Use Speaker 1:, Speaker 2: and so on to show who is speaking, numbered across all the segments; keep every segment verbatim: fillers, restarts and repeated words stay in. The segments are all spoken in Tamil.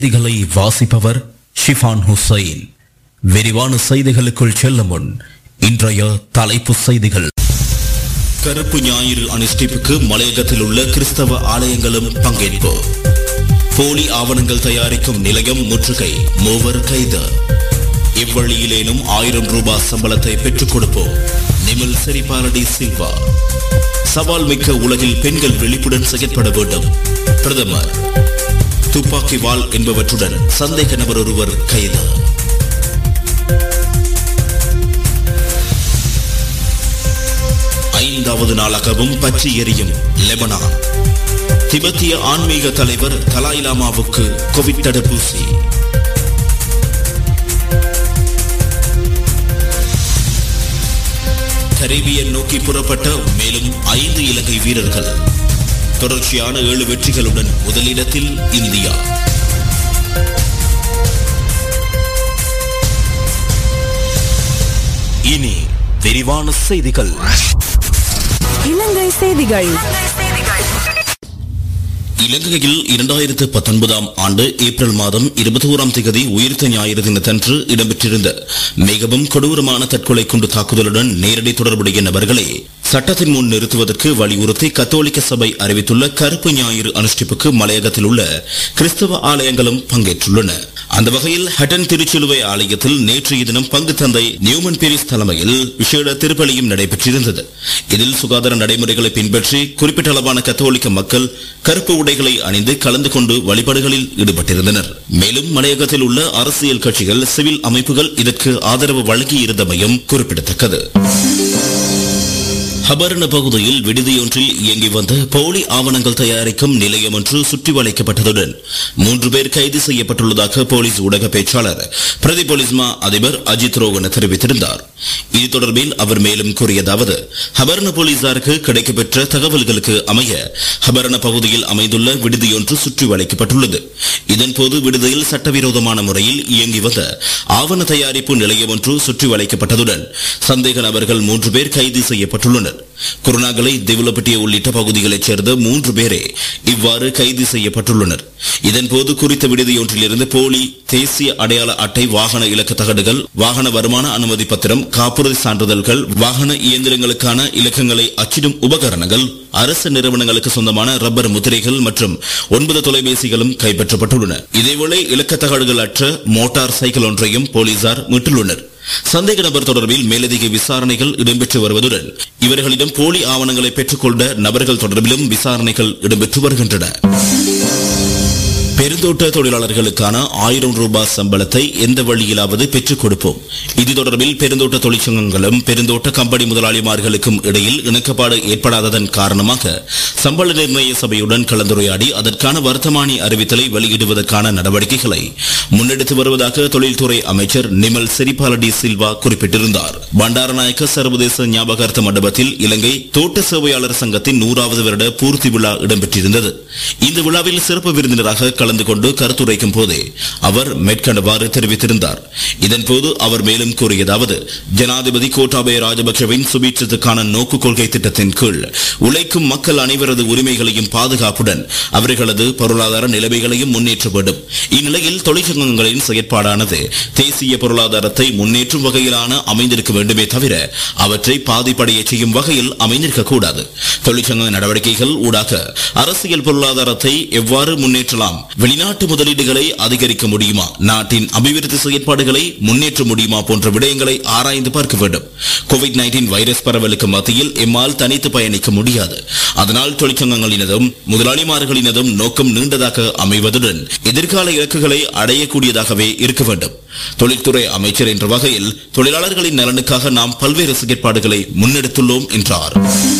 Speaker 1: செய்திகளை வாசிப்பவர் ஷிஃபான் ஹுசைன். விரிவான செய்திகளுக்குள் செல்லும் முன் இன்றைய தலைப்பு செய்திகள். கருப்பு ஞாயிறு அனுஷ்டிப்புக்கு மலையகத்தில் உள்ள கிறிஸ்தவ ஆலயங்களும் பங்கேற்பு. போலி ஆவணங்கள் தயாரிக்கும் நிலையம் முற்றுகை, மூவர் கைது. இவ்வழியிலேனும் ஆயிரம் ரூபாய் சம்பளத்தை பெற்றுக் கொடுப்போம். நிமல் செரிபாலடி சில்வா. சவால் மிக்க உலகில் பெண்கள் விழிப்புடன் செயற்பட வேண்டும். பிரதமர். துப்பாக்கி வாள் என்பவற்றுடன் சந்தேக நபர் ஒருவர் கைது. ஐந்தாவது நாளாகவும் பற்றி எரியும் லெபனான். திபெத்திய ஆன்மீக தலைவர் தலாய் லாமாவுக்கு கோவிட் தடுப்பூசி. கரீபியன் நோக்கி புறப்பட்ட மேலும் ஐந்து இலங்கை வீரர்கள். தொடர்ச்சியான ஏழு வெற்றிகளுடன் முதலிடத்தில் இந்தியா. இனி விரிவான செய்திகள்.
Speaker 2: இலங்கை செய்திகள்.
Speaker 1: இலங்கையில் இரண்டாயிரத்து பத்தொன்பதாம் ஆண்டு ஏப்ரல் மாதம் இருபத்தி ஓராம் தேதி உயிர்த்த ஞாயிறு தினத்தன்று இடம்பெற்றிருந்த மிகவும் கொடூரமான தற்கொலை குண்டு தாக்குதலுடன் நேரடி தொடர்புடைய நபர்களை சட்டத்தின் முன் நிறுத்துவதற்கு வலியுறுத்தி கத்தோலிக்க சபை அறிவித்துள்ள கருப்பு ஞாயிறு அனுஷ்டிப்புக்கு மலையகத்தில் உள்ள கிறிஸ்தவ ஆலயங்களும் பங்கேற்றுள்ளன. அந்த வகையில் ஹட்டன் திருச்சிலுவை ஆலயத்தில் நேற்றைய தினம் பங்கு தந்தை நியூமன் பீரிஸ் தலைமையில் விசேட திருப்பலியும் நடைபெற்றிருந்தது. இதில் சுகாதார நடைமுறைகளை பின்பற்றி குறிப்பிட்ட அளவான கத்தோலிக்க மக்கள் கருப்பு உடைகளை அணிந்து கலந்து கொண்டு வழிபாடுகளில் ஈடுபட்டிருந்தனர். மேலும் மலையகத்தில் உள்ள அரசியல் கட்சிகள், சிவில் அமைப்புகள் இதற்கு ஆதரவு வழங்கியிருந்தமையும் குறிப்பிடத்தக்கது. ஹபர்ன பகுதியில் விடுதியொன்றில் இயங்கி வந்த போலி ஆவணங்கள் தயாரிக்கும் நிலையம் ஒன்று சுற்றி வளைக்கப்பட்டதுடன் மூன்று பேர் கைது செய்யப்பட்டுள்ளதாக போலீஸ் ஊடக பேச்சாளர் பிரதி போலீஸ்மா அதிபர் அஜித் ரோகன தெரிவித்திருந்தார். இது தொடர்பில் அவர் மேலும் கூறியதாவது, ஹபர்ன போலீசாருக்கு கிடைக்கப்பெற்ற தகவல்களுக்கு அமைய ஹபர்ன பகுதியில் அமைந்துள்ள விடுதியொன்று சுற்றி வளைக்கப்பட்டுள்ளது. இதன்போது விடுதியில் சட்டவிரோதமான முறையில் இயங்கி வந்த ஆவண தயாரிப்பு நிலையம் ஒன்று சுற்றி வளைக்கப்பட்டதுடன் சந்தேக நபர்கள் மூன்று பேர் கைது செய்யப்பட்டுள்ளனர். குருநாகலை, திவுலப்பட்டிய உள்ளிட்ட பகுதிகளைச் சேர்ந்த மூன்று பேரே இவ்வாறு கைது செய்யப்பட்டுள்ளனர். இதன்போது குறித்த விடுதியொன்றிலிருந்து போலி தேசிய அடையாள அட்டை, வாகன இலக்க தகடுகள், வாகன வருமான அனுமதி பத்திரம், காப்புறுதி சான்றிதழ்கள், வாகன இயந்திரங்களுக்கான இலக்கங்களை அச்சிடும் உபகரணங்கள், அரசு நிறுவனங்களுக்கு சொந்தமான ரப்பர் முத்திரைகள் மற்றும் ஒன்பது தொலைபேசிகளும் கைப்பற்றப்பட்டுள்ளன. இதேவேளை இலக்க தகடுகள் அற்ற மோட்டார் சைக்கிள் ஒன்றையும் போலீசார் மீட்டுள்ளனர். சந்தேக நபர் தொடர்பில் மேலதிக விசாரணைகள் இடம்பெற்று வருவதுடன் இவர்களிடம் போலி ஆவணங்களை பெற்றுக்கொண்ட நபர்கள் தொடர்பிலும் விசாரணைகள் இடம்பெற்று வருகின்றன. பெருந்தோட்ட தொழிலாளர்களுக்கான ஆயிரம் ரூபாய் சம்பளத்தை எந்த வழியிலாவது பெற்றுக் கொடுப்போம். இது தொடர்பில் பெருந்தோட்ட தொழிற்சங்கங்களும் பெருந்தோட்ட கம்பெனி முதலாளிமார்களுக்கும் இடையில் இணக்கப்பாடு ஏற்படாததன் காரணமாக சம்பள நிர்ணய சபையுடன் கலந்துரையாடி அதற்கான வர்த்தமானி அறிவித்தலை வெளியிடுவதற்கான நடவடிக்கைகளை முன்னெடுத்து வருவதாக தொழில்துறை அமைச்சர் நிமல் செரிபாலடி சில்வா குறிப்பிட்டிருந்தார். பண்டாரநாயக்க சர்வதேச ஞாபகார்த்த மண்டபத்தில் இலங்கை தோட்ட சேவையாளர் சங்கத்தின் நூறாவது வருட பூர்த்தி விழா இடம்பெற்றிருந்தது. இந்த விழாவில் சிறப்பு விருந்தினராக கலந்து கொண்டு கருத்துரைக்கும் போதே அவர் மேற்கண்டவாறு தெரிவித்திருந்தார். இதன்போது அவர் மேலும் கூறியதாவது, ஜனாதிபதி கோட்டாபய ராஜபக்சவின் சுபீட்சத்துக்கான நோக்கு கொள்கை திட்டத்தின் கீழ் உழைக்கும் மக்கள் அனைவரது உரிமைகளையும் பாதுகாப்புடன் அவர்களது பொருளாதார நிலைமைகளையும் முன்னேற்ற வேண்டும். இந்நிலையில் தொழிற்சங்கங்களின் செயற்பாடானது தேசிய பொருளாதாரத்தை முன்னேற்றும் வகையிலான அமைந்திருக்க வேண்டுமே தவிர அவற்றை பாதிப்படைய செய்யும் வகையில் அமைந்திருக்க கூடாது. தொழிற்சங்க நடவடிக்கைகள் ஊடாக அரசியல் பொருளாதாரத்தை எவ்வாறு முன்னேற்றலாம், வெளிநாட்டு முதலீடுகளை அதிகரிக்க முடியுமா, நாட்டின் அபிவிருத்தி செயற்பாடுகளை முன்னேற்ற முடியுமா போன்ற விடயங்களை ஆராய்ந்து பார்க்க வேண்டும். கோவிட் பதினைந்து வைரஸ் பரவலுக்கு மத்தியில் எம்மால் தனித்து பயணிக்க முடியாது. அதனால் தொழிற்சங்கங்களினதும் முதலாளிமார்களினதும் நோக்கம் நீண்டதாக அமைவதுடன் எதிர்கால இலக்குகளை அடையக்கூடியதாகவே இருக்க வேண்டும். தொழில்துறை அமைச்சர் என்ற வகையில் தொழிலாளர்களின் நலனுக்காக நாம் பல்வேறு செயற்பாடுகளை முன்னெடுத்துள்ளோம் என்றார்.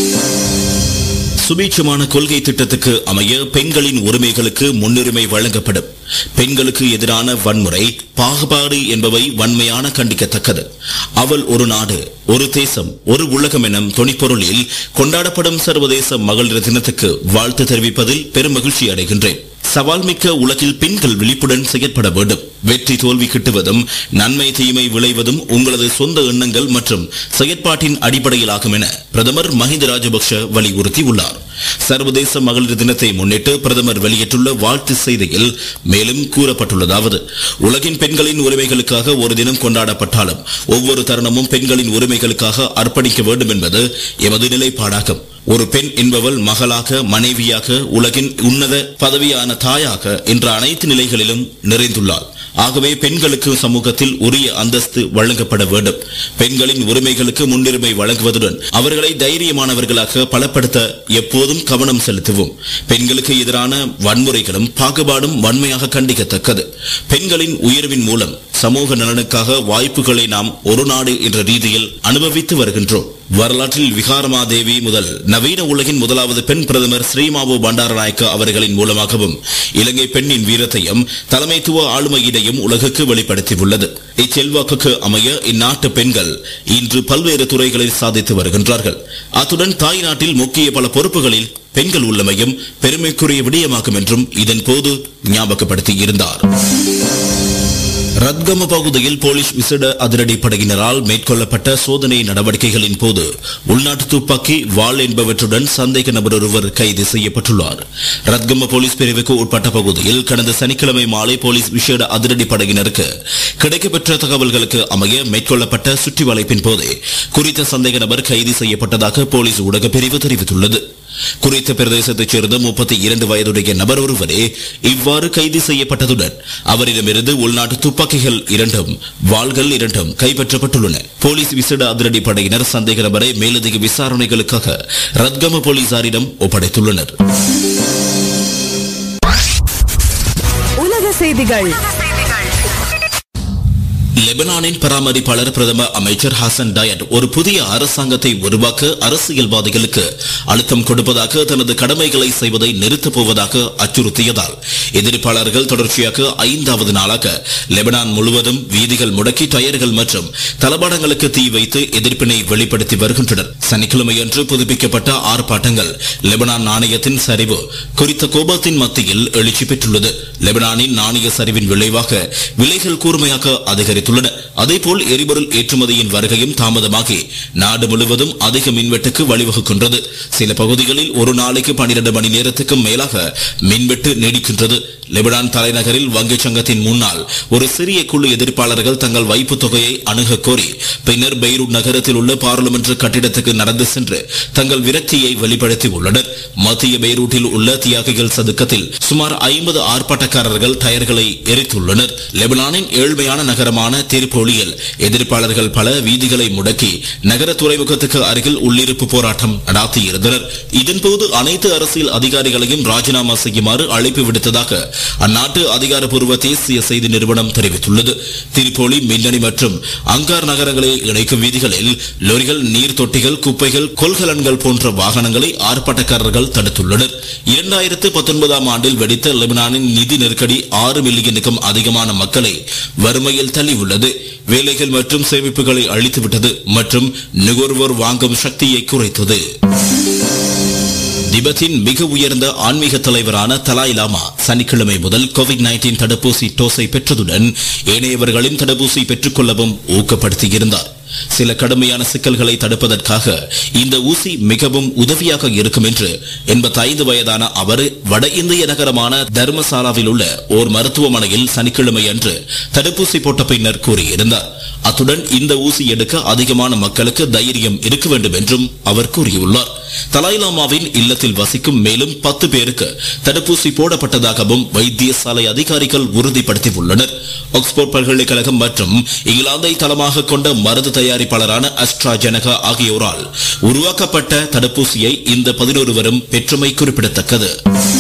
Speaker 1: சுபீட்சமான கொள்கை திட்டத்துக்கு அமைய பெண்களின் உரிமைகளுக்கு முன்னுரிமை வழங்கப்படும். பெண்களுக்கு எதிரான வன்முறை, பாகுபாடு என்பவை வன்மையான கண்டிக்கத்தக்கது. அவள் ஒரு நாடு, ஒரு தேசம், ஒரு உலகம் எனும் துணிப்பொருளில் கொண்டாடப்படும் சர்வதேச மகளிர் தினத்துக்கு வாழ்த்து தெரிவிப்பதில் பெரும் மகிழ்ச்சி அடைகின்றேன். சவால் மிக்க உலகில் பெண்கள் விழிப்புடன் செயற்பட வேண்டும். வெற்றி தோல்வி கிட்டுவதும் நன்மை தீமை விளைவதும் உங்களது சொந்த எண்ணங்கள் மற்றும் செயற்பாட்டின் அடிப்படையிலாகும் என பிரதமர் மஹிந்த ராஜபக்ஷ வலியுறுத்தியுள்ளார். சர்வதேச மகளிர் தினத்தை முன்னிட்டு பிரதமர் வெளியிட்டுள்ள வாழ்த்து செய்தியில் மேலும் கூறப்பட்டுள்ளதாவது: உலகின் பெண்களின் உரிமைகளுக்காக ஒரு தினம் கொண்டாடப்பட்டாலும் ஒவ்வொரு தருணமும் பெண்களின் உரிமைகளுக்காக அர்ப்பணிக்க வேண்டும் என்பது எமது நிலைப்பாடாகும். ஒரு பெண் என்பவள் மகளாக, மனைவியாக, உலகின் உன்னத பதவியான தாயாக என்ற அனைத்து நிலைகளிலும் நிறைந்துள்ளாள். ஆகவே பெண்களுக்கு சமூகத்தில் உரிய அந்தஸ்து வழங்கப்பட வேண்டும். பெண்களின் உரிமைகளுக்கு முன்னுரிமை வழங்குவதுடன் அவர்களை தைரியமானவர்களாக பலப்படுத்த எப்போதும் கவனம் செலுத்துவோம். பெண்களுக்கு எதிரான வன்முறைகளும் பாகுபாடும் வன்மையாக கண்டிக்கத்தக்கது. பெண்களின் உயர்வின் மூலம் சமூக நலனுக்காக வாய்ப்புகளை நாம் ஒரு நாடு என்ற ரீதியில் அனுபவித்து வருகின்றோம். வரலாற்றில் விகாரமாதேவி முதல் நவீன உலகின் முதலாவது பெண் பிரதமர் ஸ்ரீமாவோ பண்டாரநாயக்க அவர்களின் மூலமாகவும் இலங்கை பெண்ணின் வீரத்தையும் தலைமைத்துவ ஆளுமையினையும் உலகுக்கு வெளிப்படுத்தியுள்ளது. இச்செல்வாக்குக்கு அமைய இந்நாட்டு பெண்கள் இன்று பல்வேறு துறைகளில் சாதித்து வருகின்றார்கள். அத்துடன் தாய் நாட்டில் முக்கிய பல பொறுப்புகளில் பெண்கள் உள்ளமையும் பெருமைக்குரிய விடயமாகும் என்றும் இதன் போது ஞாபகப்படுத்தி இருந்தார். ரத்கம பகுதியில் போலீஸ் விசேட அதிரடி படையினரால் மேற்கொள்ளப்பட்ட சோதனை நடவடிக்கைகளின் போது உள்நாட்டு துப்பாக்கி, வாள் என்பவற்றுடன் சந்தேக நபர் ஒருவர் கைது செய்யப்பட்டுள்ளார். ரத்கம போலீஸ் பிரிவுக்கு உட்பட்ட பகுதியில் கடந்த சனிக்கிழமை மாலை போலீஸ் விசேட அதிரடி படையினருக்கு கிடைக்கப்பெற்ற தகவல்களுக்கு அமைய மேற்கொள்ளப்பட்ட சுற்றி வளைப்பின் போதே குறித்த சந்தேக நபர் கைது செய்யப்பட்டதாக போலீஸ் ஊடக பிரிவு தெரிவித்துள்ளது. குறித்த பிரதேசத்தைச் சேர்ந்த முப்பத்தி இரண்டு வயதுடைய நபர் ஒருவரே இவ்வாறு கைது செய்யப்பட்டதுடன் அவரிடமிருந்து உள்நாட்டு துப்பாக்கிகள் இரண்டும், வாள்கள் இரண்டும் கைப்பற்றப்பட்டுள்ளன. போலீஸ் விசேட அதிரடி படையினர் சந்தேக நபரை மேலதிக விசாரணைகளுக்காக ரத்கம போலீசாரிடம் ஒப்படைத்துள்ளனர்.
Speaker 2: உலக செய்திகள்.
Speaker 1: லெபனானின் பராமரிப்பாளர் பிரதம அமைச்சர் ஹசன் டயட் ஒரு புதிய அரசாங்கத்தை உருவாக்க அரசியல்வாதிகளுக்கு அழுத்தம் கொடுப்பதாக, தனது கடமைகளை செய்வதை நிறுத்தப் போவதாக அச்சுறுத்தியதால் எதிர்ப்பாளர்கள் தொடர்ச்சியாக ஐந்தாவது நாளாக லெபனான் முழுவதும் வீதிகள் முடக்கி டயர்கள் மற்றும் தளபாடங்களுக்கு தீ வைத்து எதிர்ப்பினை வெளிப்படுத்தி வருகின்றனர். சனிக்கிழமையன்று புதுப்பிக்கப்பட்ட ஆர்ப்பாட்டங்கள் லெபனான் நாணயத்தின் சரிவு குறித்த கோபத்தின் மத்தியில் எழுச்சி பெற்றுள்ளது. லெபனானின் நாணய சரிவின் விளைவாக விலைகள் கூர்மையாக அதிகரித்துள்ளன. அதேபோல் எரிபொருள் ஏற்றுமதியின் வருகையும் தாமதமாகி நாடு முழுவதும் அதிக மின்வெட்டுக்கு வழிவகுக்கின்றது. சில பகுதிகளில் ஒரு நாளைக்கு பன்னிரண்டு மணி நேரத்துக்கு மேலாக மின்வெட்டு நீடிக்கின்றது. லெபனான் தலைநகரில் வங்கிச் சங்கத்தின் முன்னால் ஒரு சிறிய குழு எதிர்ப்பாளர்கள் தங்கள் வைப்பு தொகையை அணுக கோரி பின்னர் பெய்ரூட் நகரத்தில் உள்ள பாராளுமன்ற கட்டிடத்துக்கு நடந்து சென்று தங்கள் விரக்தியை வெளிப்படுத்தி உள்ளனர். மத்திய பெய்ரூட்டில் உள்ள தியாகிகள் சதுக்கத்தில் சுமார் ஐம்பது ஆர்ப்பாட்டக்காரர்கள் டயர்களை எரித்துள்ளனர். லெபனானின் ஏழ்மையான நகரமான திரிபோலியில் எதிர்ப்பாளர்கள் பல வீதிகளை முடக்கி நகர துறைமுகத்துக்கு அருகில் உள்ளிருப்பு போராட்டம் நடாத்தியிருந்தனர். இதன்போது அனைத்து அரசியல் அதிகாரிகளையும் ராஜினாமா செய்யுமாறு அழைப்பு விடுத்ததாக அந்நாட்டு அதிகாரப்பூர்வ தேசிய செய்தி நிறுவனம் தெரிவித்துள்ளது. திரிபோலி, மின்னணி மற்றும் அங்கார் நகரங்களை இணைக்கும் வீதிகளில் லோரிகள், நீர் தொட்டிகள், குப்பைகள், கொள்கலன்கள் போன்ற வாகனங்களை ஆர்ப்பாட்டக்காரர்கள் தடுத்துள்ளனர். இரண்டாயிரத்து பத்தொன்பதாம் ஆண்டில் வெடித்த லெபனானின் நிதி நெருக்கடி ஆறு மில்லியனுக்கும் அதிகமான மக்களை வறுமையில் தள்ளியுள்ளது. வேலைகள் மற்றும் சேமிப்புகளை அழித்துவிட்டது மற்றும் நுகர்வோர் வாங்கும் சக்தியை குறைத்தது. திபெத்தின் மிக உயர்ந்த ஆன்மீக தலைவரான தலாய் லாமா சனிக்கிழமை முதல் கோவிட் நைன்டீன் தடுப்பூசி டோஸை பெற்றதுடன் ஏனையவர்களும் தடுப்பூசி பெற்றுக் கொள்ளவும் ஊக்கப்படுத்தியிருந்தார். சில கடுமையான சிக்கல்களை தடுப்பதற்காக இந்த ஊசி மிகவும் உதவியாக இருக்கும் என்று எண்பத்தி ஐந்து வயதான அவர் வட இந்திய நகரமான தர்மசாலாவில் உள்ள ஓர் மருத்துவமனையில் சனிக்கிழமை அன்று தடுப்பூசி போட்ட பின்னர் கூறியிருந்தார். அத்துடன் இந்த ஊசி எடுக்க அதிகமான மக்களுக்கு தைரியம் இருக்க வேண்டும் என்றும் அவர் கூறியுள்ளார். தலாய்லாமாவின் இல்லத்தில் வசிக்கும் மேலும் பத்து பேருக்கு தடுப்பூசி போடப்பட்டதாகவும் வைத்தியசாலை அதிகாரிகள் உறுதிப்படுத்தியுள்ளனர். ஆக்ஸ்போர்ட் பல்கலைக்கழகம் மற்றும் இங்கிலாந்தை தளமாக கொண்ட மருந்து தயாரிப்பாளரான அஸ்ட்ராஜெனகா ஆகியோரால் உருவாக்கப்பட்ட தடுப்பூசியை இந்த பதினொருவரும் பெற்றமை குறிப்பிடத்தக்கது.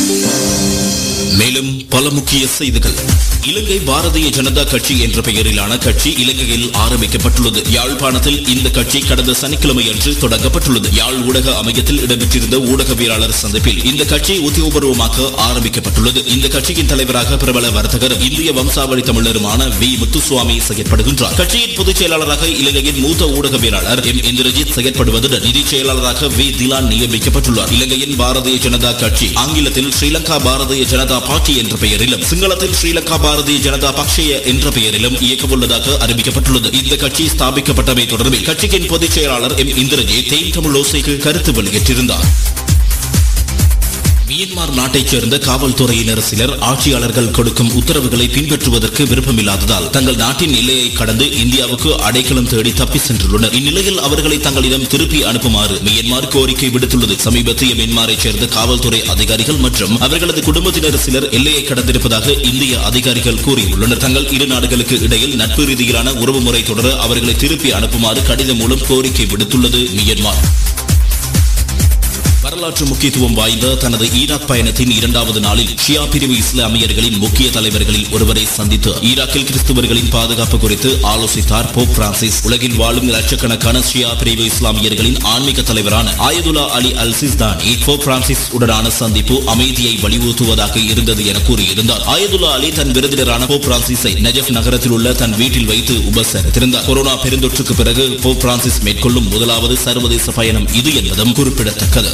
Speaker 1: மேலும் பல முக்கிய செய்திகள். இலங்கை பாரதிய ஜனதா கட்சி என்ற பெயரிலான கட்சி இலங்கையில் ஆரம்பிக்கப்பட்டுள்ளது. யாழ்ப்பாணத்தில் இந்த கட்சி கடந்த சனிக்கிழமை அன்று தொடங்கப்பட்டுள்ளது. யாழ் ஊடக அமையத்தில் இடம்பெற்றிருந்த ஊடகவியலாளர் சந்திப்பில் இந்த கட்சி உத்தியோகபூர்வமாக ஆரம்பிக்கப்பட்டுள்ளது. இந்த கட்சியின் தலைவராக பிரபல வர்த்தகர் இந்திய வம்சாவளி தமிழருமான வி முத்துசுவாமி செயற்படுகின்றார். கட்சியின் பொதுச் செயலாளராக இலங்கையின் மூத்த ஊடகவியலாளர் எம் இந்திரஜித் செயற்படுவதுடன் நிதி செயலாளராக வி திலான் நியமிக்கப்பட்டுள்ளார். இலங்கையின் பாரதிய ஜனதா கட்சி ஆங்கிலத்தில் ஸ்ரீலங்கா பாரதிய ஜனதா பார்ட்டி என்ற பெயரிலும் சிங்களத்தில் ஸ்ரீலங்கா பாரதிய ஜனதா பக்ஷய என்ற பெயரிலும் இயக்கவுள்ளதாக அறிவிக்கப்பட்டுள்ளது. இந்த கட்சி ஸ்தாபிக்கப்பட்டமை தொடர்பில் கட்சியின் பொதுச் செயலாளர் எம் இந்திரஜித் தேன் தமிழ் ஓசைக்கு கருத்து வெளியிட்டிருந்தார். மியான்மர் நாட்டைச் சேர்ந்த காவல்துறையினர் சிலர் ஆட்சியாளர்கள் கொடுக்கும் உத்தரவுகளை பின்பற்றுவதற்கு விருப்பமில்லாததால் தங்கள் நாட்டின் எல்லையை கடந்து இந்தியாவுக்கு அடைக்கலம் தேடி தப்பி சென்றுள்ளனர். இந்நிலையில் அவர்களை தங்களிடம் திருப்பி அனுப்புமாறு மியான்மர் கோரிக்கை விடுத்துள்ளது. சமீபத்திய மியான்மரைச் சேர்ந்த காவல்துறை அதிகாரிகள் மற்றும் அவர்களது குடும்பத்தினர் சிலர் எல்லையை கடந்திருப்பதாக இந்திய அதிகாரிகள் கூறியுள்ளனர். தங்கள் இரு நாடுகளுக்கு இடையில் நட்பு ரீதியிலான உறவுமுறை தொடர அவர்களை திருப்பி அனுப்புமாறு கடிதம் மூலம் கோரிக்கை விடுத்துள்ளது மியான்மர். வரலாற்று முக்கியத்துவம் வாய்ந்த தனது ஈராக் பயணத்தின் இரண்டாவது நாளில் ஷியா பிரிவு இஸ்லாமியர்களின் முக்கிய தலைவர்களில் ஒருவரை சந்தித்து ஈராக்கில் கிறிஸ்துவர்களின் பாதுகாப்பு குறித்து ஆலோசித்தார் போப் பிரான்சிஸ். உலகில் வாழும் லட்சக்கணக்கான ஷியா பிரிவு இஸ்லாமியர்களின் ஆன்மீக தலைவரான Ayatollah Ali al Sistani Pope Francis உடனான சந்திப்பு அமைதியை வலியுறுத்துவதாக இருந்தது என கூறியிருந்தார். ஆயதுல்லா அலி தன் விருந்தினரான போப் பிரான்சிஸை நஜப் நகரத்தில் உள்ள தன் வீட்டில் வைத்து உபசரித்திருந்தார். கொரோனா பெருந்தொற்றுக்கு பிறகு போப் பிரான்சிஸ் மேற்கொள்ளும் முதலாவது சர்வதேச பயணம் இது என்பதும் குறிப்பிடத்தக்கது.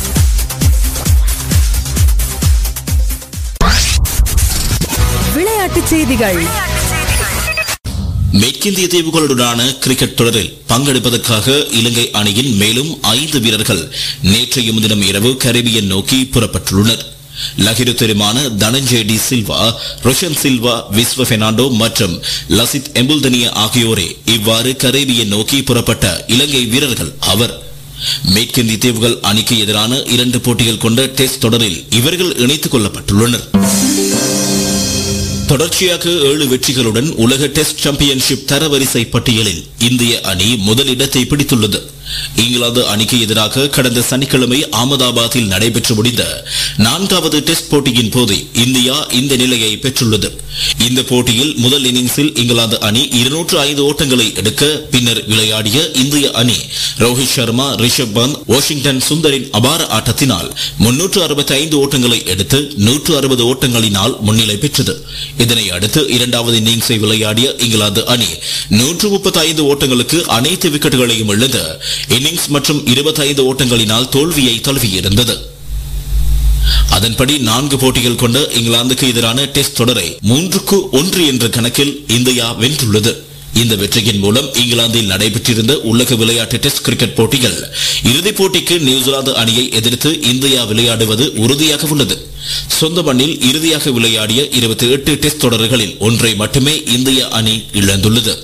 Speaker 2: விளையாட்டுச் செய்திகள்.
Speaker 1: மேற்கிந்திய தீவுகளுடனான கிரிக்கெட் தொடரில் பங்கெடுப்பதற்காக இலங்கை அணியின் மேலும் ஐந்து வீரர்கள் நேற்றைய முன்தினம் இரவு கரீபியன் நோக்கி புறப்பட்டுள்ளனர். லகிரு தெரிமான தனஞ்சய் டி சில்வா, ரோஷன் சில்வா, விஸ்வ பெர்னாண்டோ மற்றும் லசித் எம்புல்தனியா ஆகியோரே இவ்வாறு கரீபியன் நோக்கி புறப்பட்ட இலங்கை வீரர்கள் அவர். மேற்கிந்திய தீவுகள் அணிக்கு எதிரான இரண்டு போட்டிகள் கொண்ட டெஸ்ட் தொடரில் இவர்கள் இணைத்துக் கொள்ளப்பட்டுள்ளனர். தொடர்ச்சியாக ஏழு வெற்றிகளுடன் உலக டெஸ்ட் சாம்பியன்ஷிப் தரவரிசை பட்டியலில் இந்திய அணி முதலிடத்தை பிடித்துள்ளது. இங்கிலாந்து அணிக்கு எதிராக கடந்த சனிக்கிழமை அகமதாபாத்தில் நடைபெற்று முடிந்த நான்காவது டெஸ்ட் போட்டியின் போது இந்தியா இந்த நிலையை பெற்றுள்ளது. இந்த போட்டியில் முதல் இன்னிங்ஸில் இங்கிலாந்து அணி இருநூற்று ஐந்து ஓட்டங்களை எடுக்க பின்னர் விளையாடிய இந்திய அணி ரோஹித் சர்மா, ரிஷப் பந்த், வாஷிங்டன் சுந்தரின் அபார ஆட்டத்தினால் முன்னூற்று அறுபத்தி ஐந்து ஓட்டங்களை எடுத்து நூற்று அறுபது ஓட்டங்களினால் முன்னிலை பெற்றது. இதனை அடுத்து இரண்டாவது இன்னிங்ஸை விளையாடிய இங்கிலாந்து அணி நூற்று முப்பத்தி ஐந்து ஓட்டங்களுக்கு அனைத்து விக்கெட்டுகளையும் இழந்து இன்னிங்ஸ் மற்றும் இருபத்தி ஐந்து ஓட்டங்களினால் தோல்வியை தழுவியிருந்தது. அதன்படி நான்கு போட்டிகள் கொண்ட இங்கிலாந்துக்கு எதிரான டெஸ்ட் தொடரை மூன்றுக்கு ஒன்று என்ற கணக்கில் இந்தியா வென்றுள்ளது. இந்த வெற்றியின் மூலம் இங்கிலாந்தில் நடைபெற்றிருந்த உலக விளையாட்டு டெஸ்ட் கிரிக்கெட் போட்டிகள் இறுதிப் போட்டிக்கு நியூசிலாந்து அணியை எதிர்த்து இந்தியா விளையாடுவது உறுதியாக உள்ளது. சொந்த மண்ணில் இறுதியாக விளையாடிய இருபத்தி எட்டு டெஸ்ட் தொடர்களில் ஒன்றை மட்டுமே இந்திய அணி இழந்துள்ளது.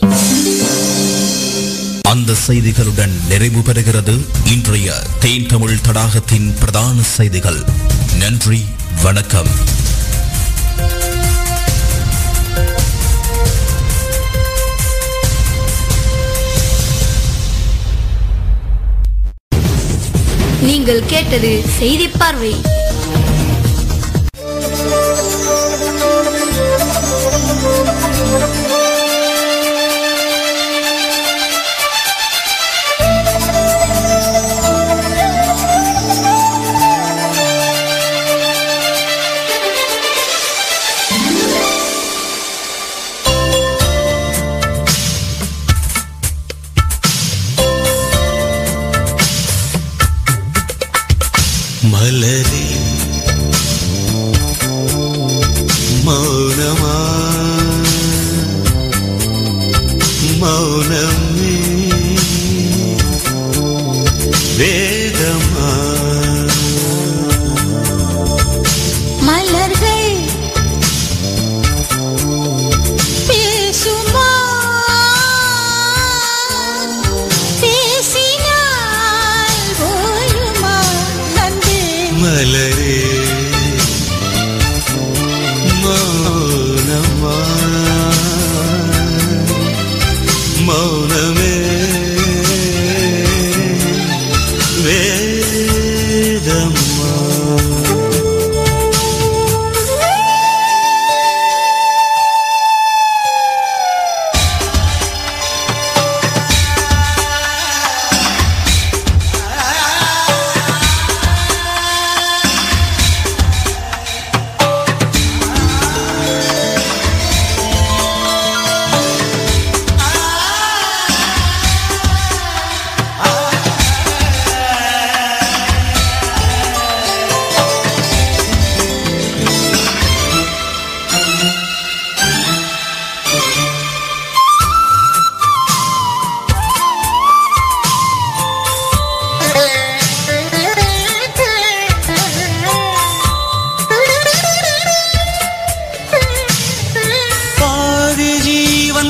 Speaker 1: அந்த செய்திகளுடன் நிறைவு பெறுகிறது இன்றைய தேன் தமிழ் தடாகத்தின் பிரதான செய்திகள். நன்றி, வணக்கம்.
Speaker 3: நீங்கள் கேட்டது செய்தி பார்வை.
Speaker 4: மலரே மௌனமா மௌனமே வேதமா
Speaker 3: மலர்கள் பேசுமா பேசினால் போயுமா நன்றி
Speaker 4: மலரே மௌனமா மௌனமே வேதமா.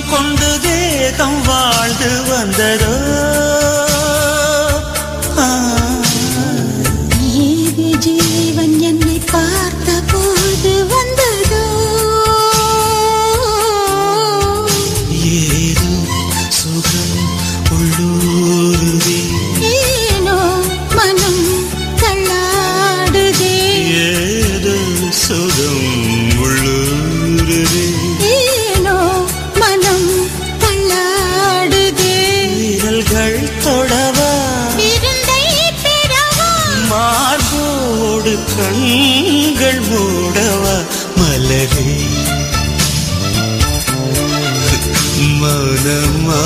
Speaker 4: கொண்டு தேகம் வாழ்ந்து வந்ததோ
Speaker 3: ஏது ஜீவன் என்னை பார்த்த போது வந்ததோ
Speaker 4: ஏதோ சுகம் உள்ளூருதே
Speaker 3: ஏனோ மனம் தள்ளாடுதே
Speaker 4: ஏதோ சுகம் உள்ளூருதே
Speaker 3: ஏனோ மனம் தள்ளாடுதே
Speaker 4: விரல்கள் தொடவா
Speaker 3: விருந்தை பெறவா
Speaker 4: மார்போடு கண்கள் மூடவா மலரே மனமா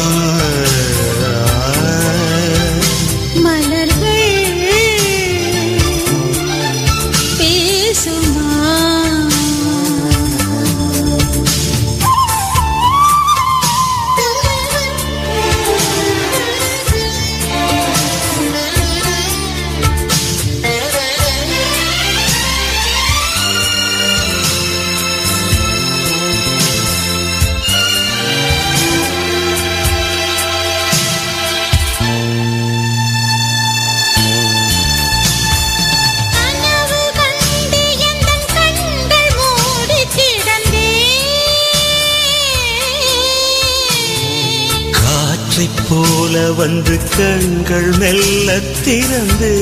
Speaker 3: மலர்கள் பேசுமா கனவு கண்டு எந்தன் கண்கள் மூடி கிடந்தேன்
Speaker 4: காற்றைப் போல வந்து கண்கள் மெல்ல திறந்து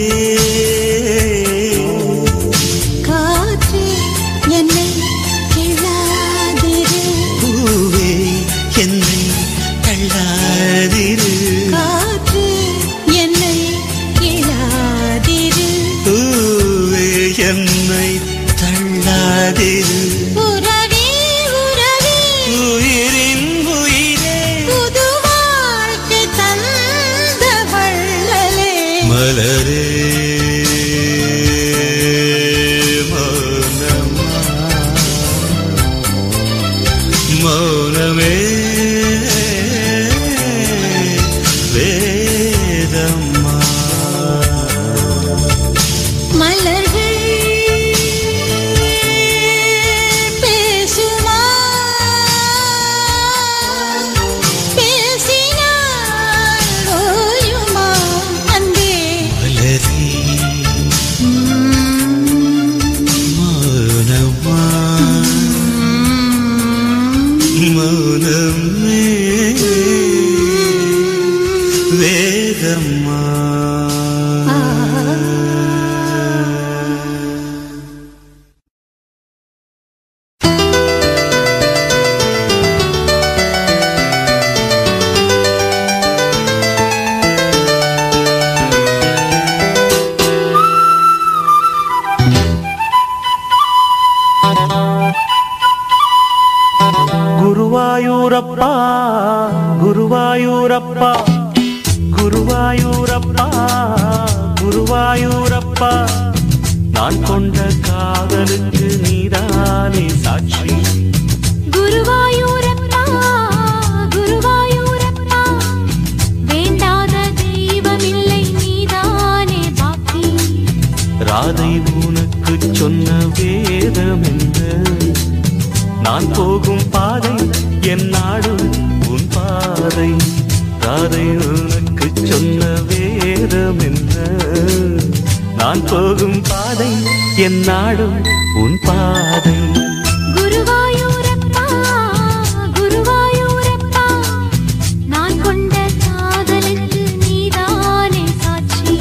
Speaker 3: காற்று என்னை கிள்ளாதிரு
Speaker 4: பூவே என்னை தள்ளாதிரு
Speaker 3: காற்று என்னை கிள்ளாதிரு
Speaker 4: பூவே என்னை தள்ளாதிரு
Speaker 3: உறவே உறவே
Speaker 4: உயிரின் உயிரே
Speaker 3: புது வாழ்க்கை தந்த வள்ளலே
Speaker 4: மலரே மௌனமா மௌனமே வேதம்மா
Speaker 3: மலர்கள் பேசுமா பேசினால் ஓயுமா அன்பே
Speaker 4: மலரே மௌனமா மௌனமே வேதம்மா
Speaker 5: குருவாயூரப்பா குருவாயூரப்பா குருவாயூரப்பா குருவாயூரப்பா நான் கொண்ட காதலுக்கு நீதானே சாட்சி
Speaker 3: குருவாயூரப்பா குருவாயூரப்பா வேண்டாத தெய்வமில்லை நீதானே பாக்கி
Speaker 5: ராதை உனக்கு சொன்ன வேதம் என்ன நான் போகும் பாதை என் நாடும் உன் பாதை ராதை உனக்கு சொன்ன வேதம் என்ன நான் போகும் பாதை என் நாடும் உன் பாதை
Speaker 3: குருவாயூரப்பா குருவாயூரப்பா நான் கொண்ட காதலுக்கு நீதானே சாட்சி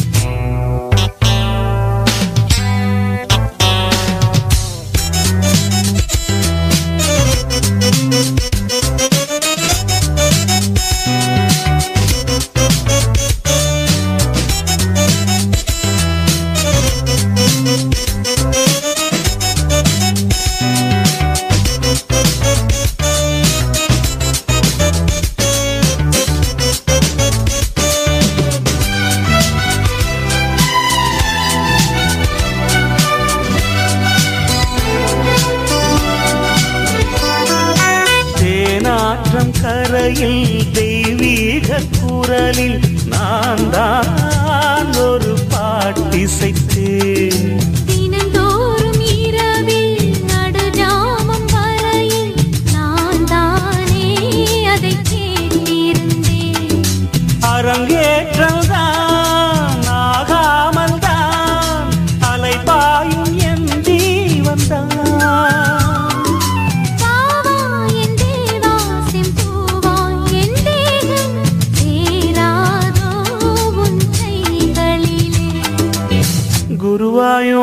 Speaker 5: கரையில் தெய்வீக குரலில் நான் தான் ஒரு பாட்டிசைத்தேன்.
Speaker 3: தினந்தோறும் இரவில் நடுஜாமம் வரையில் நான் தானே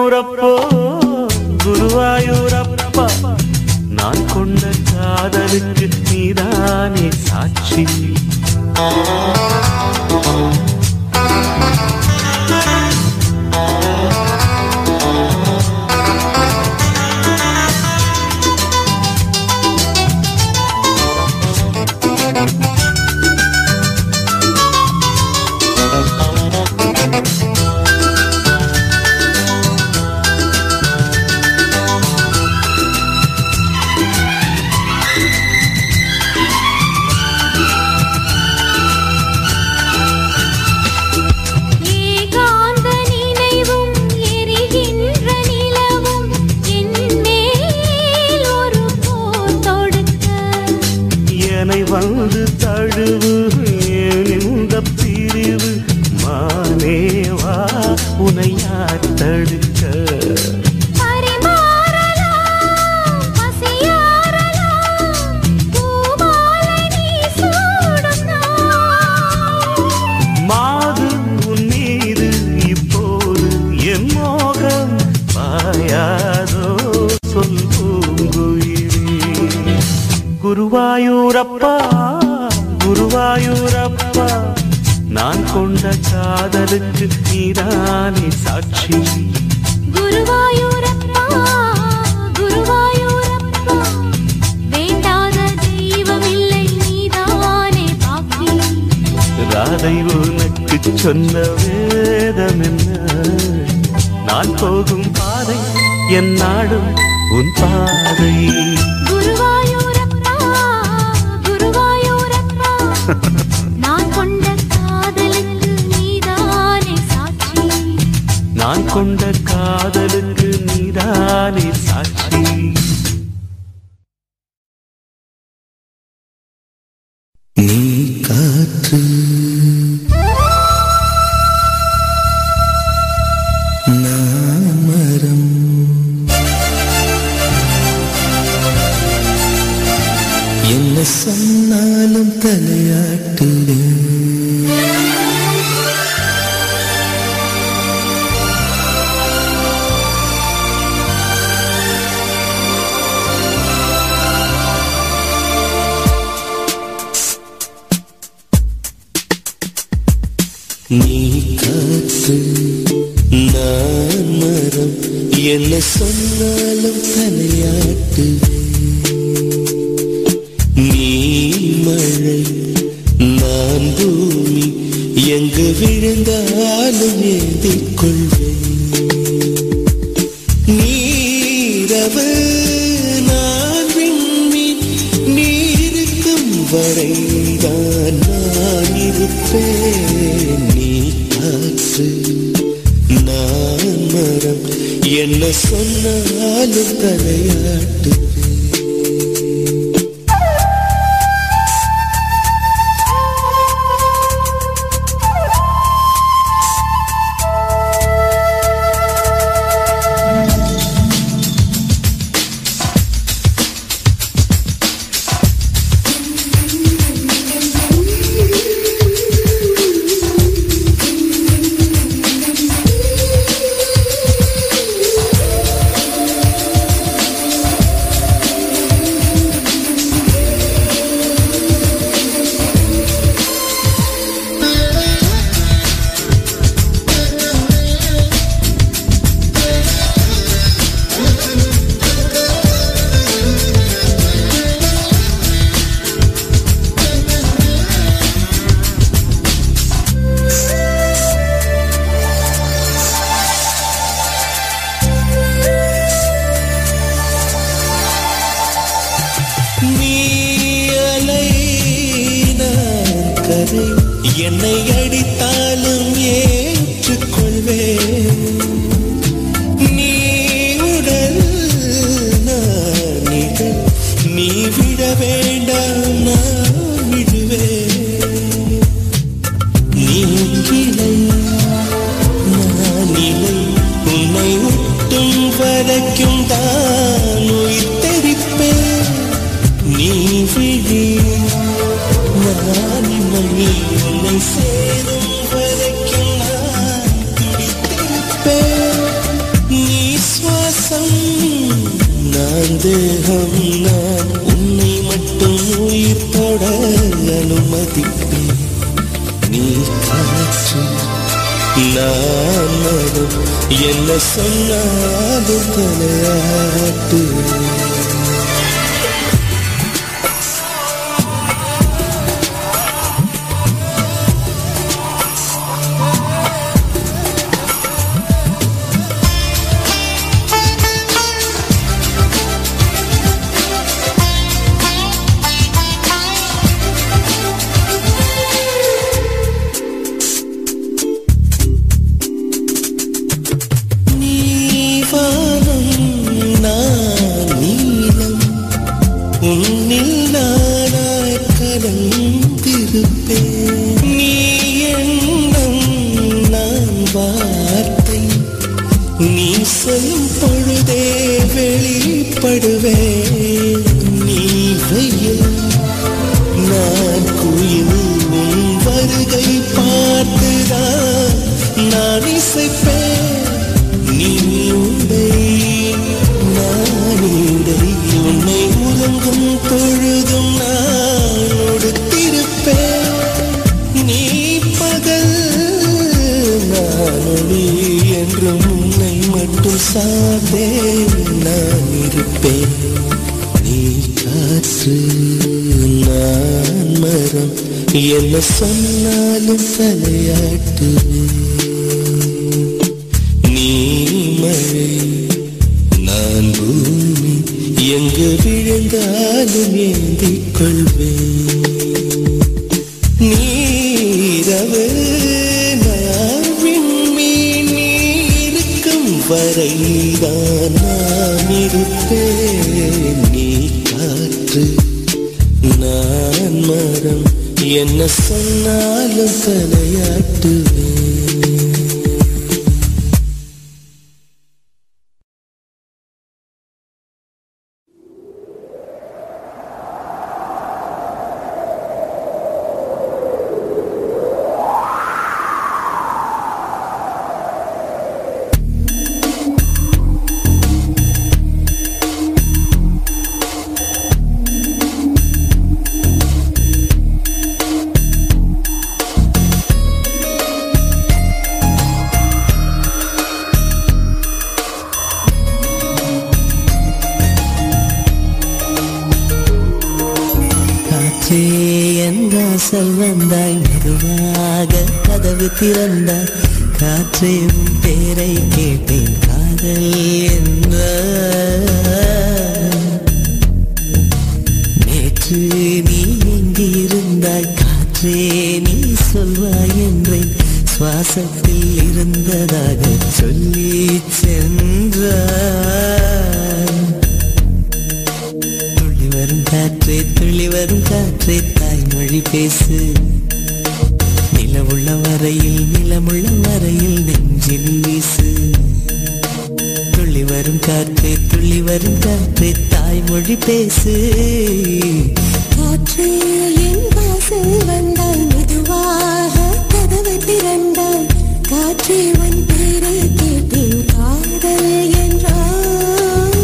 Speaker 5: குருவாயூரப்போ குருவாயூரப்பா நான் கொண்ட காதலுக்கு நீதானே சாட்சி. வந்து தழுவு இந்த பிரிவு மானேவா உனை யார் தடுக்க. மாது உன் மீது இப்போது என் மோகம் பாயாதோ சொல் பூங்குயிலே. குருவாயூரப்பா குருவாயூரப்பா நான் கொண்ட காதலுக்கு நீதானே சாட்சி.
Speaker 3: குருவாயூரப்பா குருவாயூரப்பா வேண்டாத தெய்வமில்லை நீதானே பாக்கி.
Speaker 5: ராதை உனக்கு சொன்ன வேதம் என்ன? நான் போகும் பாதை என் நாடும் உன் பாதை.
Speaker 3: நான் கொண்ட காதலுக்கு நீதானே சாட்சி.
Speaker 5: நான் கொண்ட காதலுக்கு நீதானே சாட்சி.
Speaker 4: நீ காற்று நான் மரம் என்ன சொன்னாலும் தலையாட்டுவே. நீ காற்று நான் மரம் என்ன சொன்னாலும் தலையாட்டுவே. நீ மழை நான் பூமி எங்கு விழுந்தாலும் ஏந்திக் கொள்வேன். நீரவு நான் விண்மீன் நீருக்கும் வரைதான் நான் இருப்பேன். நீ காற்று நான் மரம் என்ன சொன்னாலும் தலையாட்டு. என்னை அடித்தாலும் ஏற்றுக்கொள்வேன். நீ உடல் நான் நிழல் நீ விட வேண்டாம் நான் விடுவேன். நீ கிளை நான் இலை உன்னை ஒட்டும் வரைக்கும் தான் உயிர்த்தெரிப்பேன். நீ விழி நான் இமங்கி உன்னை சேரும் வரைக்கும் நான் துடித்திருப்பேன். நீ தேகம் நான் உன்னை மட்டும் உயிர் தொட அனுமதிப்பேன். நீ காற்று நான் மரம், என்ன சொன்னாலும் தலையாட்டு. உன்னில் நானாய் கலந்திருப்பேன். நீ எண்ணம் நான் வார்த்தை, நீ சொல்லும் பொழுதே வெளிப்படுவேன். நீ வெயில் நான் குயில், உன் வருகை பார்த்துதான் நான் இசைப்பேன். நீ உண்டை நான் இடை, உன்னை உறங்கும் பொழுதும் நான் உடுத்திருப்பேன். நீ பகல் நான் ஒளி என்றும் உன்னை மட்டும் சார்ந்தே நான் இருப்பேன். நீ காற்று நான் மரம், என்ன சொன்னாலும் தலையாட்டுவேன். நீ மழை நான் பூமி, எங்கு விழுந்தாலும் ஏந்திக் கொள்வேன். நீரவு நான் விண்மீன், நீ இருக்கும் வரைதான் நான் இருப்பேன். நீ காற்று நான் மரம், என்ன சொன்னாலும் தலையாட்டுவேன்.
Speaker 6: வந்தாய், மெதுவாக கதவு திறந்தாய். காற்றே உன் பேரை கேட்டேன், காதல் என்ற. நேற்று நீ எங்கிருந்தாய், காற்றே நீ சொல்வாய் என்றேன். சுவாசத்தில் இருந்ததாக சொல்லி சென்றாய். துள்ளி வரும் காற்றே, துள்ளி வரும் காற்றே, தாய்மொழி பேசு. நிலவுள்ள வரையில், நிலமுள்ள வரையில் நெஞ்சில் வீசு. துள்ளி வரும் காற்றே, துள்ளி வரும் காற்றே, தாய்மொழி பேசு.
Speaker 3: காற்றே என் வாசல் வந்தாய், மெதுவாக கதவு திறந்தாய். காற்றே உன் பேரை கேட்டேன், காதல் என்றாய்.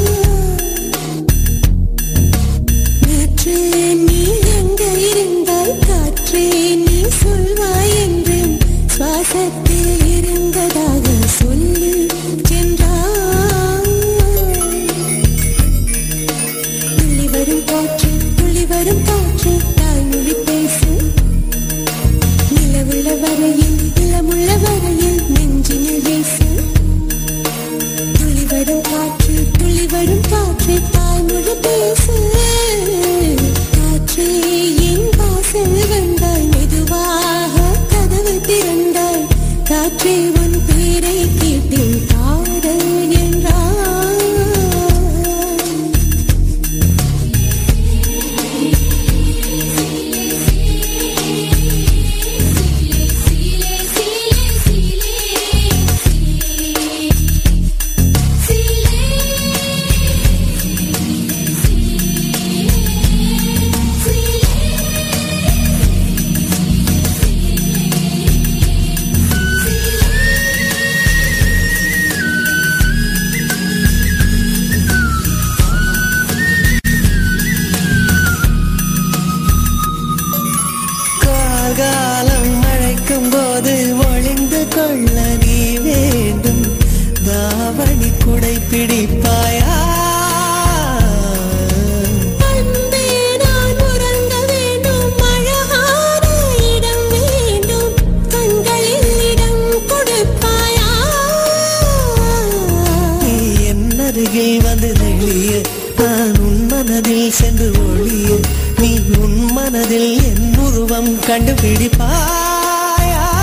Speaker 3: நேற்று நீ எங்க இருந்தாய், காற்றே நீ சொல்வாய் என்றேன். சுவாசத்தில் இருந்ததாக சொல்லி சென்றாய். துள்ளி வரும் காற்று, துள்ளி வரும் காற்று, தாய்மொழி பேசு. நிலவுள்ள வரையில், நிலமுள்ள வரையில் நெஞ்சினில் வீசு. துள்ளி வரும் காற்று, துள்ளி வரும் காற்று, தாய்மொழி பேசு. காற்றே என் வாசல் வந்தாய், மெதுவாக கதவு திறந்தாய். காற்றே உன் பேரை கேட்டேன், காதல் என்றாய்.
Speaker 6: கண்டுபிடிப்பாயா?
Speaker 3: அன்பே நான் உறங்க வேண்டும், அழகான இடம் வேண்டும், கண்களில் இடம் கொடுப்பாயா?
Speaker 6: நீ என் அருகில் வந்து நெளிய, நான் உன் மனதில் சென்று ஒளிய, நீ உன் மனதில் என் உருவம் கண்டுபிடிப்பாயா?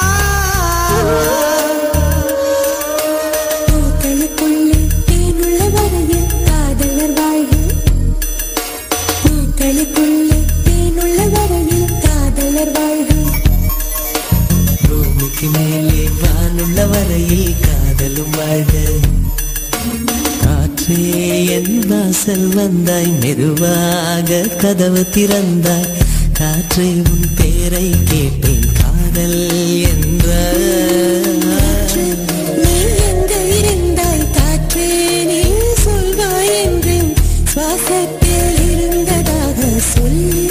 Speaker 3: பூக்களுக்குள்ளே தேனுள்ள வரையில் காதலர் வாழ்க, பூக்களுக்குள்ளே தேனுள்ள வரையில் காதலர் வாழ்க.
Speaker 6: பூமிக்கு மேலே வானுள்ள வரையில் காதலும் வாழ்க. காற்றே என் வாசல் வந்தாய், மெதுவாக கதவு திறந்தாய், காற்றே உன் பேரை கேட்டேன், காதல் என்ற.
Speaker 3: நீ எங்கு இருந்தாய் காற்றே, நீ சொல்வாய் என்றேன், சுவாசத்தில் இருந்ததாக சொல்லி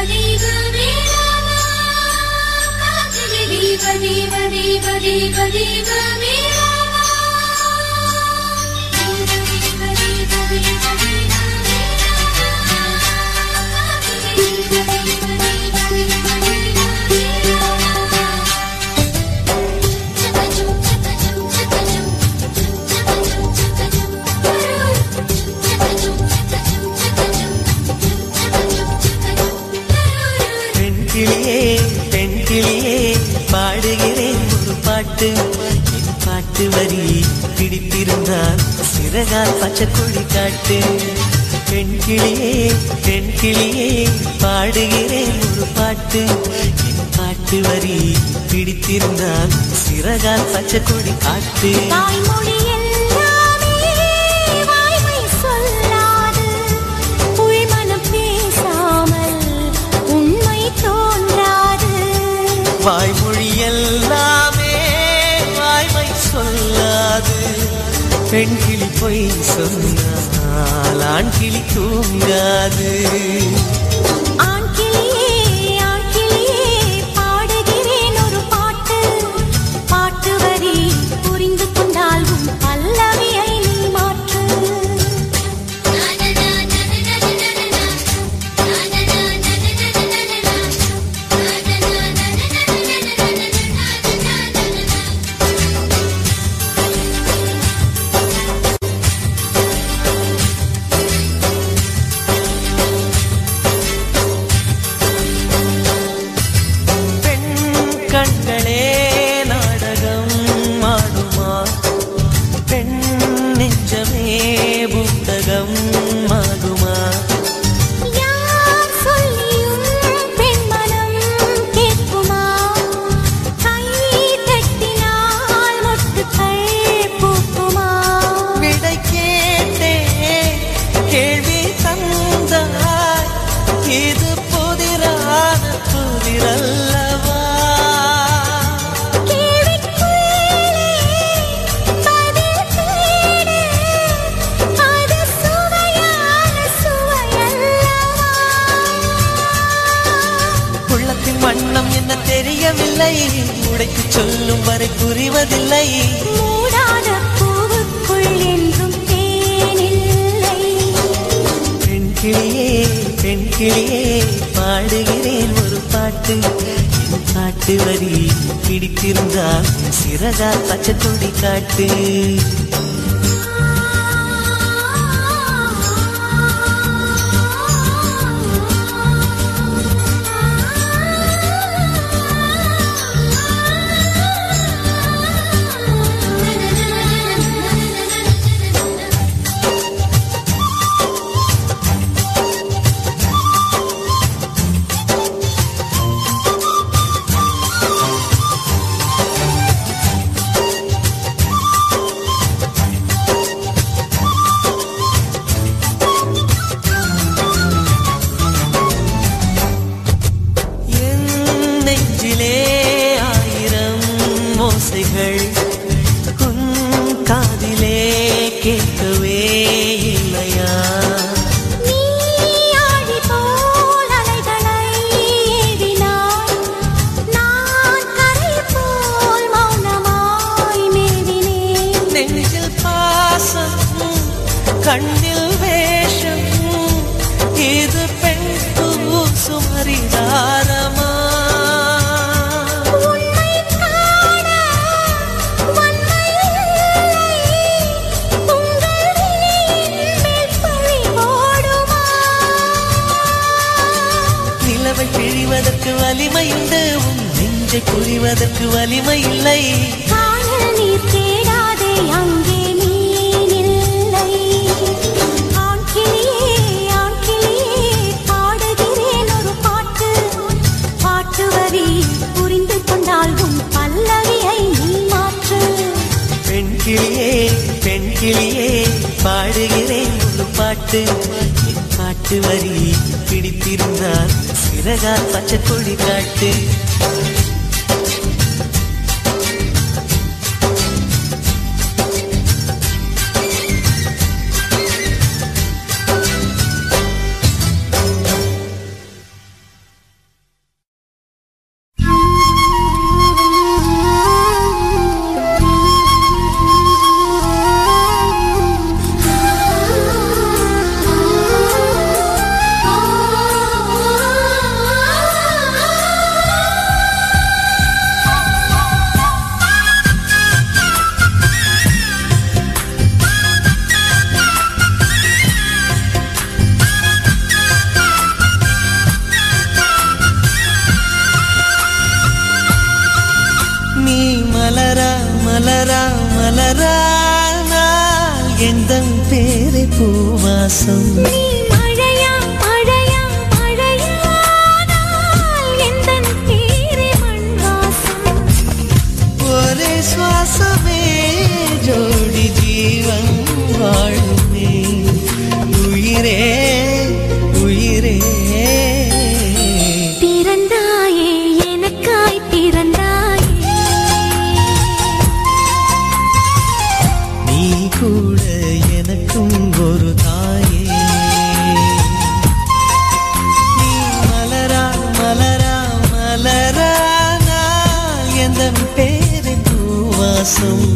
Speaker 6: கிளியே பெண் கிளியே பாடுகிறேன் ஒரு பாட்டு என் பாட்டு வரி பிடித்திருந்தால் சிறகால் பச்சை கொடி காட்டு பெண் கிளியே பெண் கிளியே பாடுகிறேன் ஒரு பாட்டு என் பாட்டு வரி பிடித்திருந்தால் சிறகால் பச்சை கொடி காட்டு வாய்மொழி எல்லாமே வாய்மை சொல்லாது பெண் கிளி பொய் சொன்னால் ஆண் கிளி தூங்காது
Speaker 3: ஆண் கிளியே ஆண் கிளியே பாடுகிறேன் ஒரு பாட்டு பாட்டு வரி புரிந்து கொண்டால் உன் பல்லவியை நீ மாற்று
Speaker 6: கண்களே நாடகம் ஆடுமா பெண் நெஞ்சமே புத்தகம் ஆகுமா
Speaker 3: யார் சொல்லியும் பெண் மனம் கேட்குமா கை தட்டினால் முட்டுக்கள் பூக்குமா
Speaker 6: விடை கேட்டே கேள்வி தந்தாய் இது புதிரான புதிரல்லவா வண்ணம் என்ன தெரியவில்லை உடைத்து சொல்லும் வரை புரிவதில்லை
Speaker 3: மூடாத பூவுக்குள் என்றும் தேனில்லை
Speaker 6: பெண் கிளியே பெண் கிளியே பாடுகிறேன் ஒரு பாட்டு என் பாட்டு வரி பிடித்திருந்தால் சிறகால் பச்சை கொடி காட்டு ஆயிரம் ஓசைகள் உன் காதிலே கேட்கவே இல்லையா
Speaker 3: நீ ஆழி போல் அலைகளை ஏறினாய் நான் கரை போல் மௌனமாய் மேவினேன்
Speaker 6: நெஞ்சில் பாசம் கண்ணில் வேஷம் இது பெண் சுமரிதாரமா நிலவை பிழிவதற்கு வலிமையுண்டு உன் நெஞ்சை புரிவதற்கு வலிமை இல்லை
Speaker 3: காணல் நீர் தேடாதே அங்கே நீர் இல்லை ஆண் கிளியே ஆண் கிளியே பாடுகிறேன் ஒரு பாட்டு பாட்டு வரி புரிந்து கொண்டால் உன் பல்லவியை நீ மாற்று
Speaker 6: பெண் கிளியே பெண் கிளியே பாடுகிறேன் ஒரு பாட்டு என் பாட்டு வரி பிடித்திருந்தால் சிறகால் பச்சை கொடி காட்டு மலரானால் எந்தன் பேரை பூவாசம்
Speaker 3: நீ மழையா மழையா மழையானால் எந்தன் பேரை மண் வாசம்
Speaker 6: ஒரே சுவாசமே ஜோடி ஜீவன் வாழுமே உயிரே உயிரே
Speaker 3: பிறந்தாயே எனக்காய் பிறந்தாயே
Speaker 6: நீ கூட எனக்கும் ஒரு தாயே நீ மலரா மலரா மலரானா எந்தன் பேரை பூவாசம்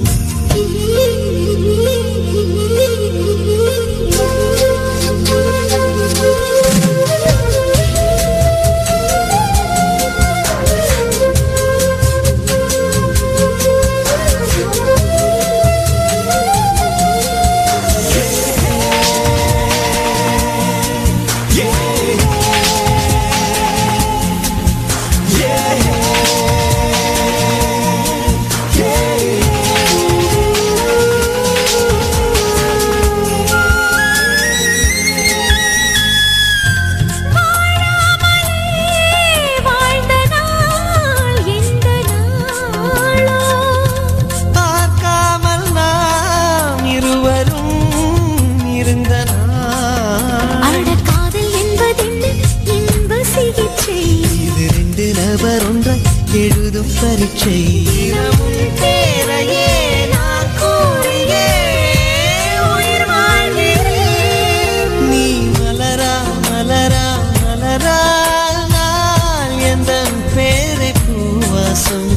Speaker 6: எழுதும் பரீட்சை பேரையே நான் கூறியே உயிர் வாழ்கிறேன் நீ மலரா மலரா மலரா நான் எந்தன் பேரை பூவாசம்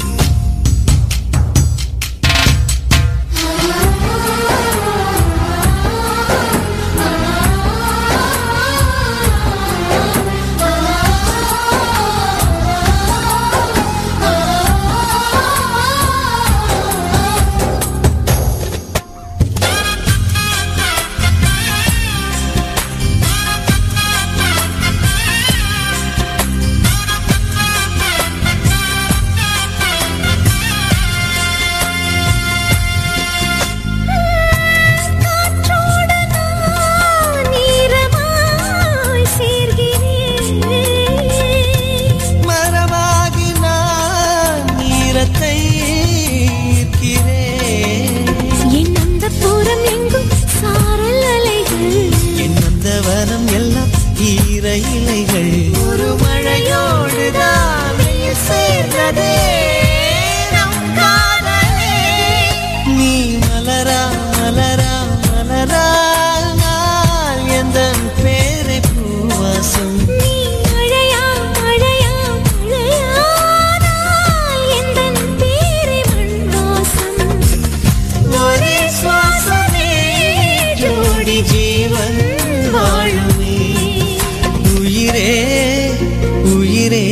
Speaker 6: ஒரு மழையோடுதான் சேர்ந்ததே நம் காதலே நீ மலரா மலரா மலரா நான் எந்தன் பேரை பூவாசம் நீ மழையா மழையா மழையானால் எந்தன் பேரை மண் வாசம் ஒரே சுவாசமே ஜோடி ஜீவன் வாழுமே உயிரே உயிரே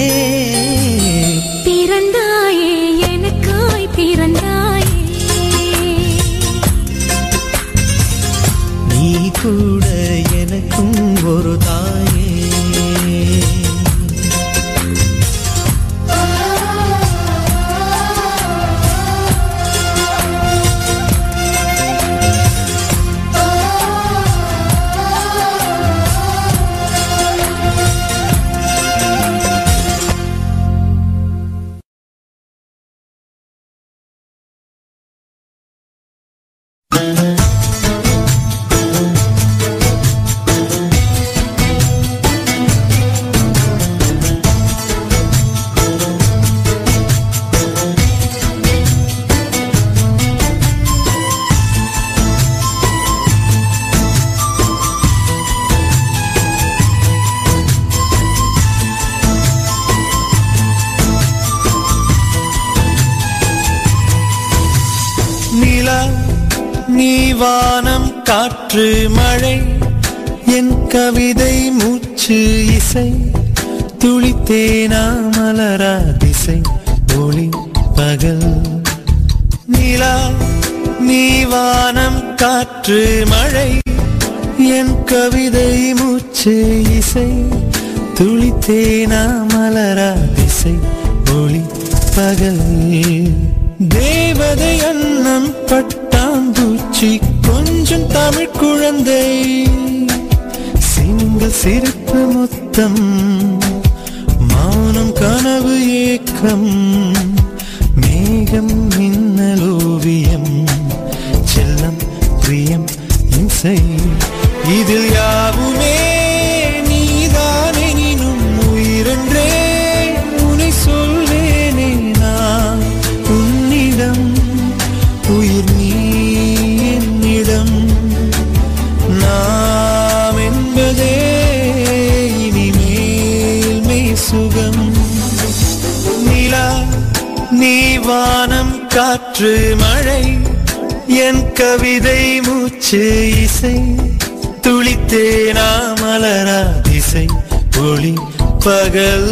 Speaker 3: பிறந்தாயே எனக்காய் பிறந்தாயே
Speaker 6: நீ கூட எனக்கும் ஒரு தாயே நீ வானம் காற்று மழை என் கவிதை மூச்சு இசை துளித்தேனா மலரா திசை ஒளி பகல் நிலா நீ வானம் காற்று மழை என் கவிதை மூச்சு இசை துளித்தேனா மலரா திசை ஒளி பகல்
Speaker 4: தேவதை அன்னம் பட்டாம்பூச்சி கொஞ்சம் தமிழ் குழந்தை சிங்க சிரிப்பு மொத்தம் மௌனம் கனவு ஏக்கம் மேகம் மின்னல் ஓவியம் செல்லம் பிரியம் இம்சை இதில் யாவுமே நீதானே நீனும் உயிரென்றே உன்னை சொல்வேனே நான் உன்னிடம் உயிர் நீ என்னிடம் நாம் என்பதே இனிமேல் மெய் சுகம் நிலா நீ வானம் காற்று மழை என் கவிதை மூச்சு இசை துளித்தேனா மலரா திசை ஒளி பகல்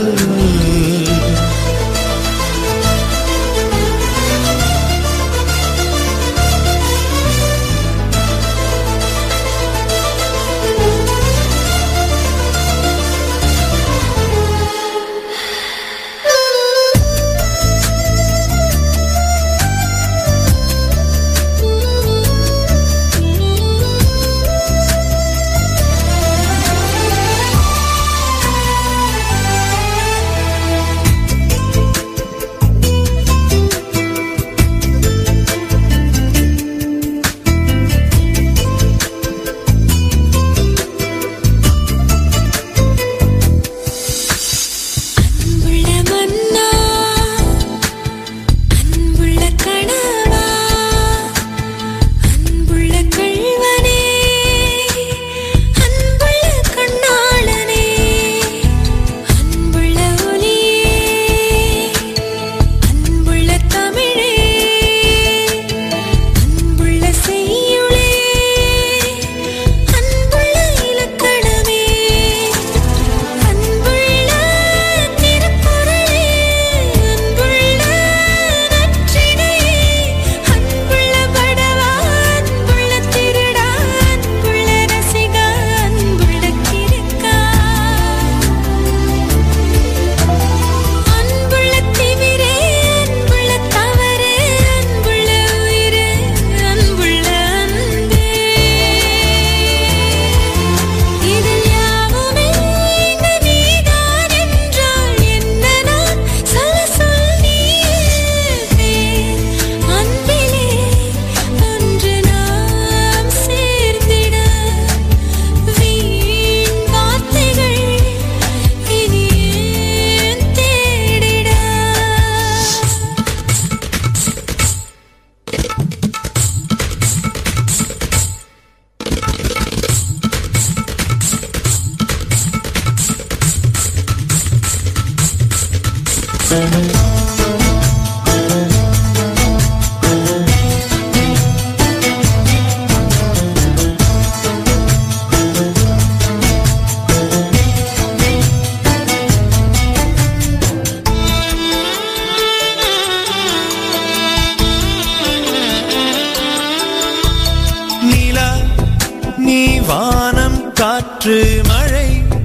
Speaker 4: காற்று மழை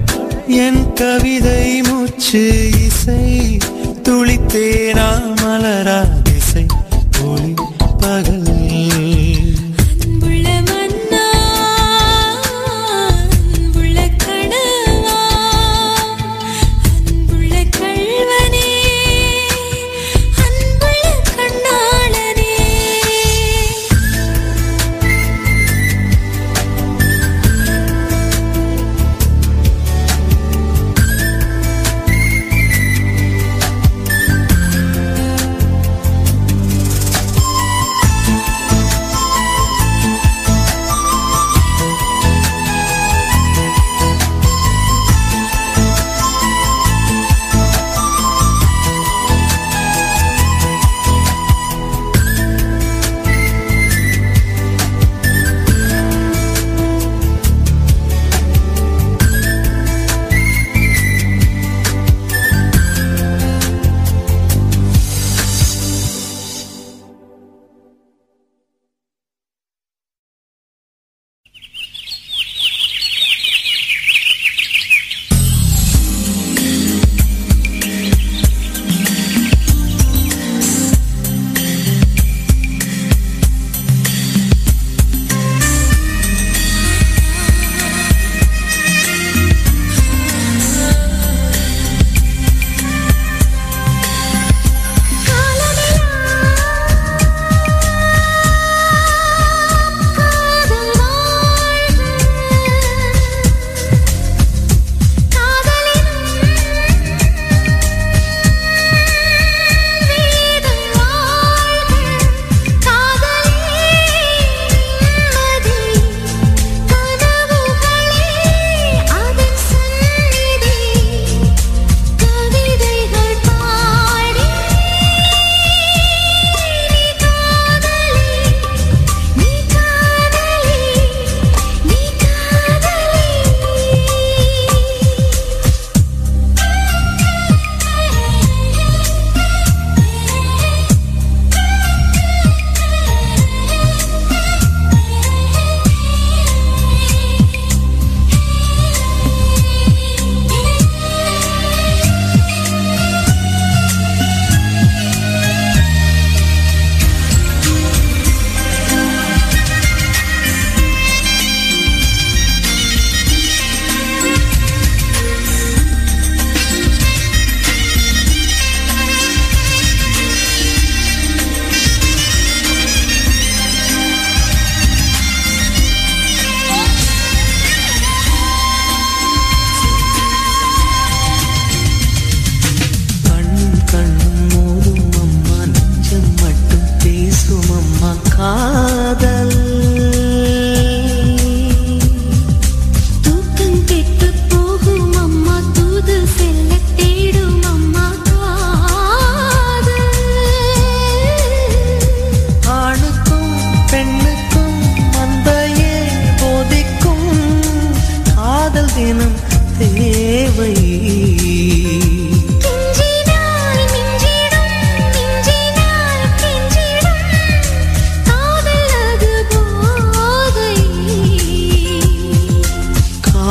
Speaker 4: என் கவிதை மூச்சு இசை துளித்தேனா மலரா திசை ஒளி பகல்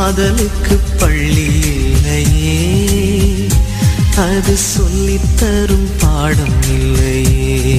Speaker 6: காதலுக்கு பள்ளி இல்லையே, அது சொல்லித் தரும் பாடம் இல்லையே.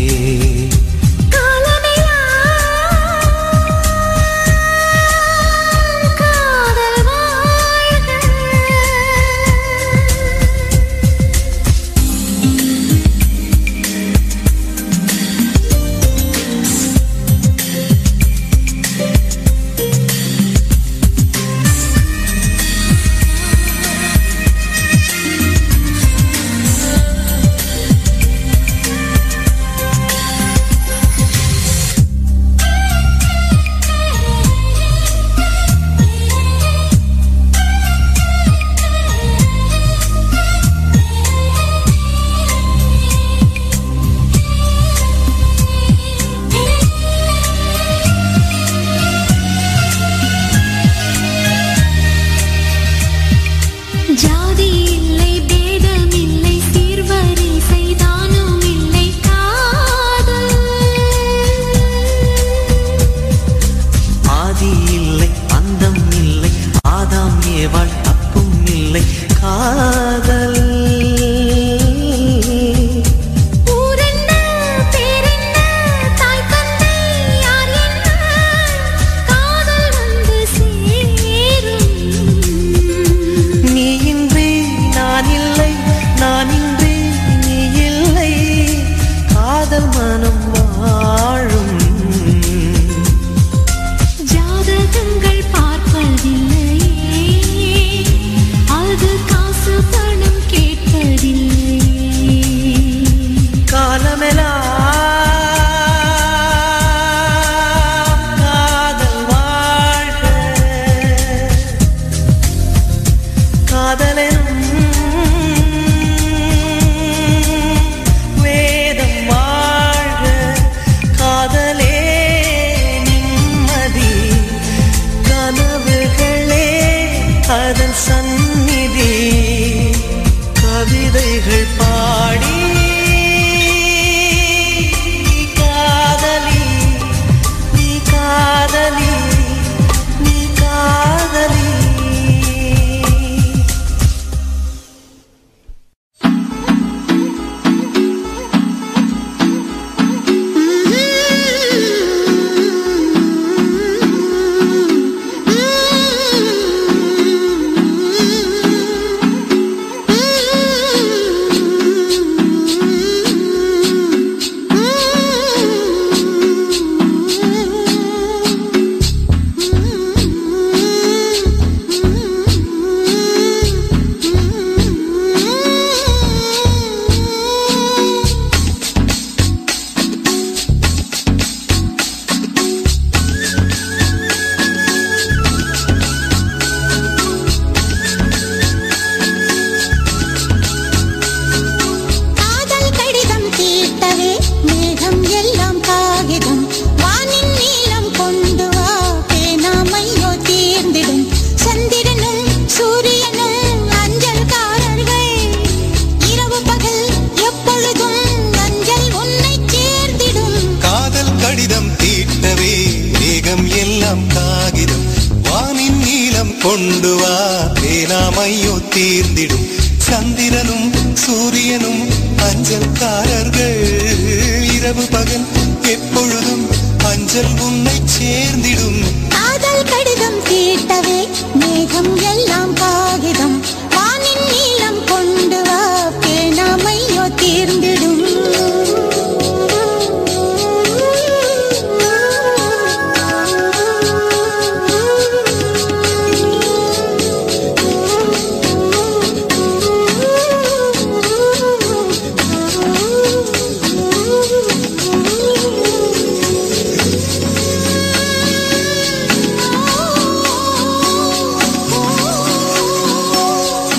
Speaker 4: இரவு பகல் எப்பொழுதும் அஞ்சல் உன்னை சேர்ந்திடும்.